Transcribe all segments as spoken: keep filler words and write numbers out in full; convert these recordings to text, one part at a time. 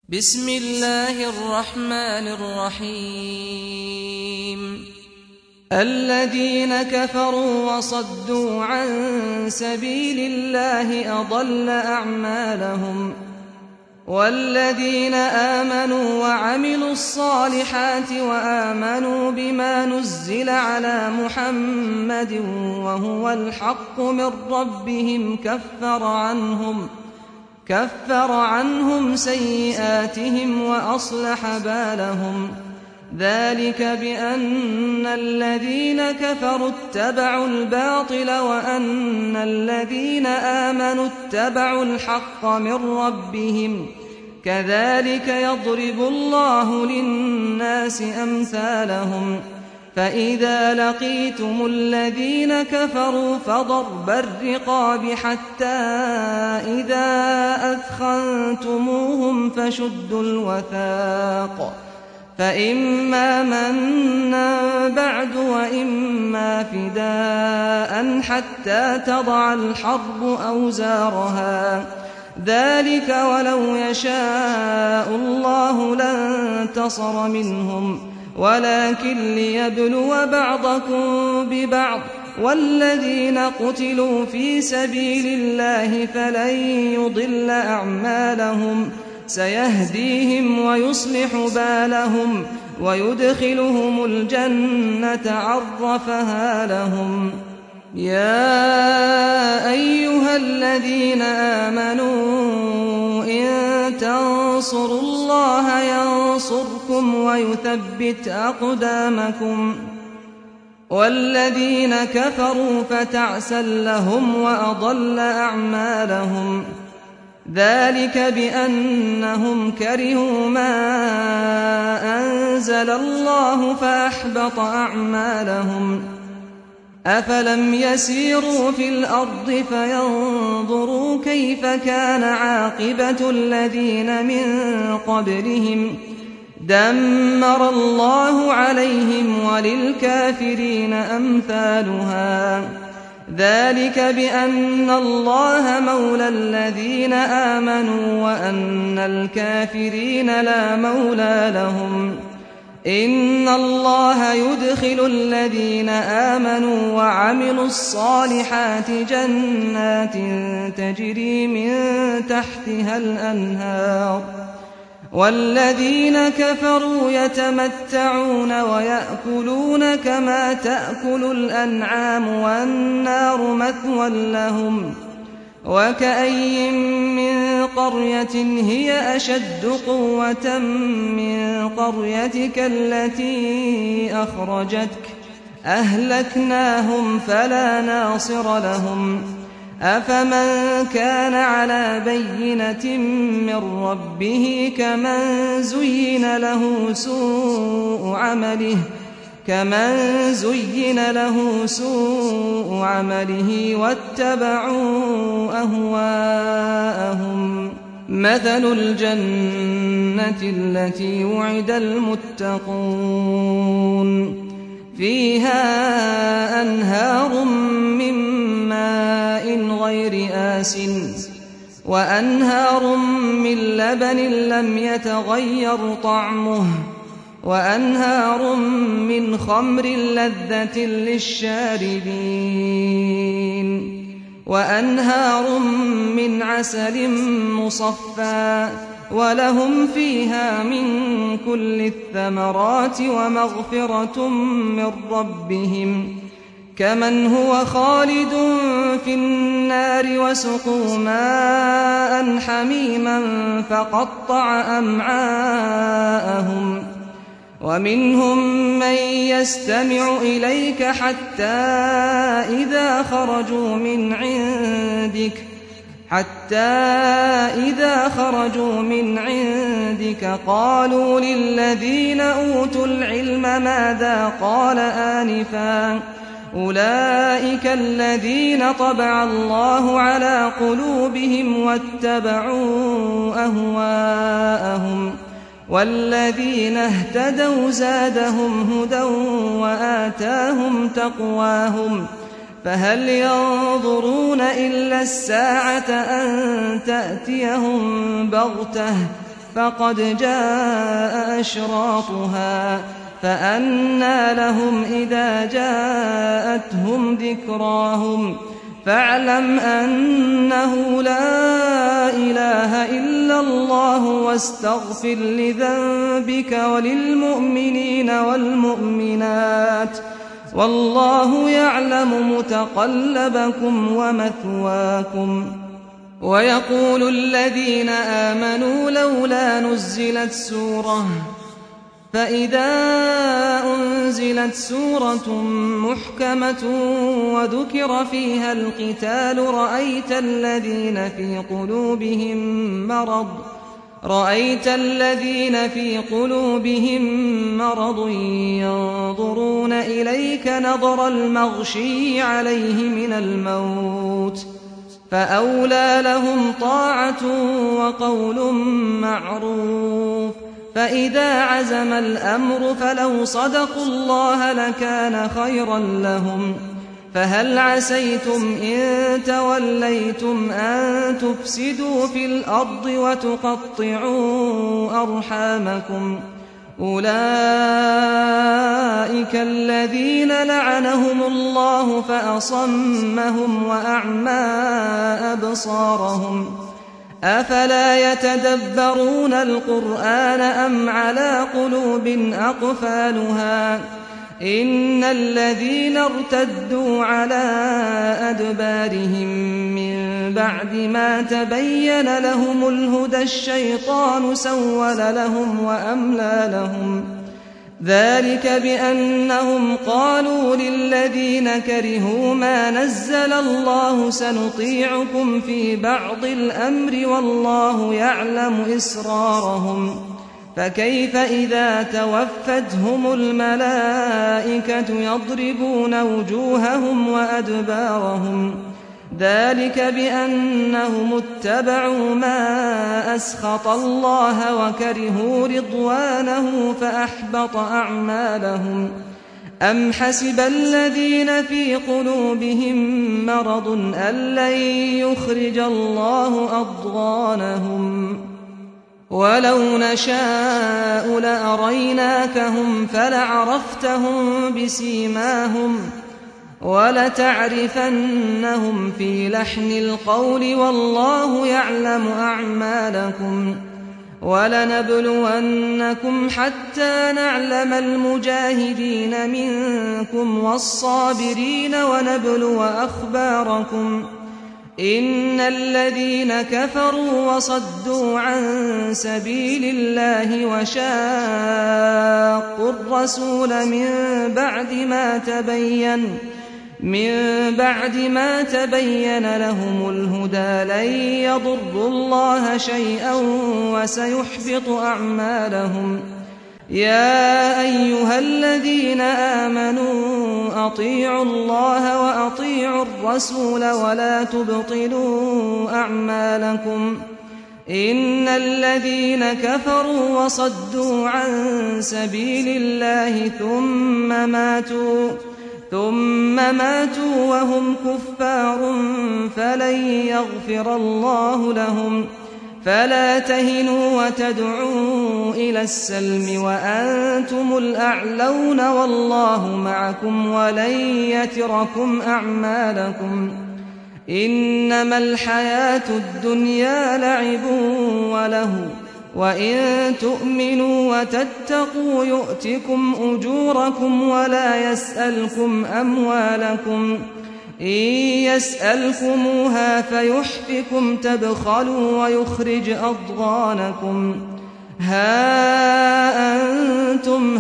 بسم الله الرحمن الرحيم الذين كفروا وصدوا عن سبيل الله أضل أعمالهم والذين آمنوا وعملوا الصالحات وآمنوا بما نزل على محمد وهو الحق من ربهم كفر عنهم كفر عنهم سيئاتهم وأصلح بالهم ذلك بأن الذين كفروا اتبعوا الباطل وأن الذين آمنوا اتبعوا الحق من ربهم كذلك يضرب الله للناس أمثالهم فإذا لقيتم الذين كفروا فضرب الرقاب حتى إذا أثخنتموهم فشدوا الوثاق فإما منا بعد وإما فداء حتى تضع الحرب أوزارها ذلك ولو يشاء الله لانتصر منهم ولكن ليبلو بعضكم ببعض والذين قتلوا في سبيل الله فلن يضل أعمالهم سيهديهم ويصلح بالهم ويدخلهم الجنة عرفها لهم يا أيها الذين آمنوا إن تنصروا الله ينصركم ويثبت أقدامكم والذين كفروا فتعسا لهم وأضل أعمالهم ذلك بأنهم كرهوا ما أنزل الله فأحبط أعمالهم أفلم يسيروا في الأرض فينظروا كيف كان عاقبة الذين من قبلهم دمر الله عليهم وللكافرين أمثالها ذلك بأن الله مولى الذين آمنوا وأن الكافرين لا مولى لهم إن الله يدخل الذين آمنوا وعملوا الصالحات جنات تجري من تحتها الأنهار والذين كفروا يتمتعون ويأكلون كما تأكل الأنعام والنار مثوى لهم وكأي من قرية هي أشد قوة من قريتك التي أخرجتك أهلكناهم فلا ناصر لهم أفمن كان على بينة من ربه كمن زين له سوء عمله كمن زين له سوء عمله واتبعوا أهواءهم مثل الجنة التي وعد المتقون فيها أنهار من ماء غير آسٍ وأنهار من لبن لم يتغير طعمه وأنهار من خمر لذة للشاربين وأنهار من عسل مصفى ولهم فيها من كل الثمرات ومغفرة من ربهم كمن هو خالد في النار وسقوا ماء حميما فقطع أمعاءهم ومنهم من يستمع إليك حتى إذا خرجوا من عندك حتى إذا خرجوا من عندك قالوا للذين أوتوا العلم ماذا قال آنفا أولئك الذين طبع الله على قلوبهم واتبعوا أهواءهم والذين اهتدوا زادهم هدى وآتاهم تقواهم فهل ينظرون إلا الساعة أن تأتيهم بغتة فقد جاء أشراطها فأنى لهم إذا جاءتهم ذكراهم فاعلم أنه لا إله إلا الله واستغفر لذنبك وللمؤمنين والمؤمنات والله يعلم متقلبكم ومثواكم. ويقول الذين آمنوا لولا نزلت سورة فإذا أنزلت سورة محكمة وذكر فيها القتال رأيت الذين في قلوبهم مرض رأيت الذين في قلوبهم مرض ينظرون إليك نظر المغشي عليه من الموت فأولى لهم طاعة وقول معروف. فإذا عزم الأمر فلو صدقوا الله لكان خيرا لهم. فهل عسيتم إن توليتم أن تفسدوا في الأرض وتقطعوا أرحامكم أولئك الذين لعنهم الله فأصمهم وأعمى أبصارهم أفلا يتدبرون القرآن أم على قلوب أقفالها إن الذين ارتدوا على أدبارهم من بعد ما تبين لهم الهدى الشيطان سول لهم وأملى لهم ذلك بأنهم قالوا للذين كرهوا ما نزل الله سنطيعكم في بعض الأمر والله يعلم إسرارهم فكيف إذا توفتهم الملائكة يضربون وجوههم وأدبارهم ذلك بأنهم اتبعوا ما أسخط الله وكرهوا رضوانه فأحبط أعمالهم. أم حسب الذين في قلوبهم مرض أن لن يخرج الله أضغانهم ولو نشاء لأريناكهم فلعرفتهم بسيماهم ولتعرفنهم في لحن القول والله يعلم أعمالكم. ولنبلونكم حتى نعلم المجاهدين منكم والصابرين ونبلو أخباركم إن الذين كفروا وصدوا عن سبيل الله وشاقوا الرسول من بعد ما تبين من بعد ما تبين لهم الهدى لن يضروا الله شيئا وسيحبط أعمالهم. يا أيها الذين آمنوا أطيعوا الله وأطيعوا الرسول ولا تبطلوا أعمالكم إن الذين كفروا وصدوا عن سبيل الله ثم ماتوا ثم ماتوا وهم كفار فلن يغفر الله لهم. فلا تهنوا وتدعوا إلى السلم وأنتم الأعلون والله معكم ولن يتركم أعمالكم. إنما الحياة الدنيا لعب وله وإن تؤمنوا وتتقوا يؤتكم أجوركم ولا يسألكم أموالكم إن يسألكموها فيحفكم تبخلوا ويخرج أضغانكم. ها أنتم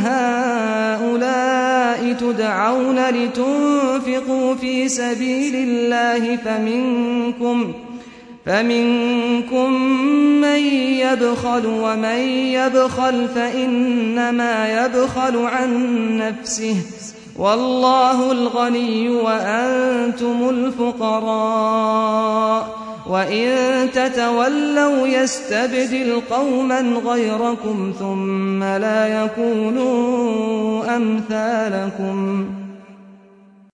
هؤلاء تدعون لتنفقوا في سبيل الله فمنكم فمنكم من يبخل ومن يبخل فإنما يبخل عن نفسه والله الغني وأنتم الفقراء وإن تتولوا يستبدل قوما غيركم ثم لا يكونوا أمثالكم.